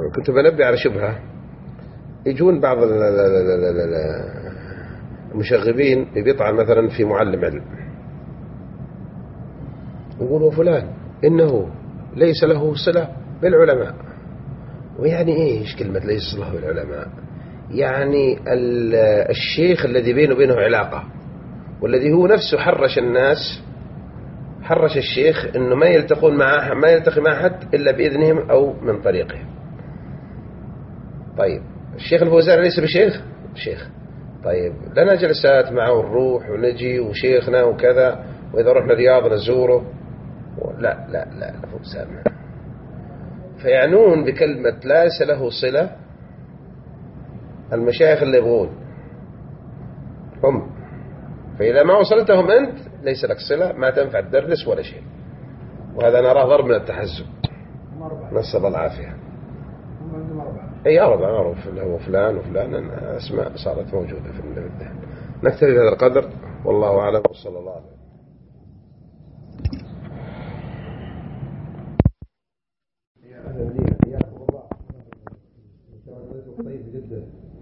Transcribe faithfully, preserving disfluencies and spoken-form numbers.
كنت بنبه على شبهة. يجون بعض المشغبين بيطعن مثلا في معلم علم، يقولوا فلان إنه ليس له صلة بالعلماء. ويعني إيش كلمة ليس له بالعلماء؟ يعني الشيخ الذي بينه وبينه علاقة، والذي هو نفسه حرش الناس، حرش الشيخ إنه ما يلتقون معه، ما يلتقي مع أحد إلا بإذنهم أو من طريقهم. طيب الشيخ الفوزان ليس بشيخ؟ شيخ. طيب لنا جلسات معه ونروح ونجي وشيخنا وكذا، وإذا رحنا الرياض نزوره. لا لا لا الفوزان. فيعنون بكلمة ليس له صلة المشايخ اللي يبغون هم. فإذا ما وصلتهم أنت ليس لك صلة، ما تنفع تدرس ولا شيء. وهذا نراه ضرب من التحزب، نسأل الله العافية. أي أربعة معروف اللي هو فلان وفلان، أسماء صارت موجودة في الذهن. نكتفي بهذا القدر، والله أعلم، وصلى الله عليه.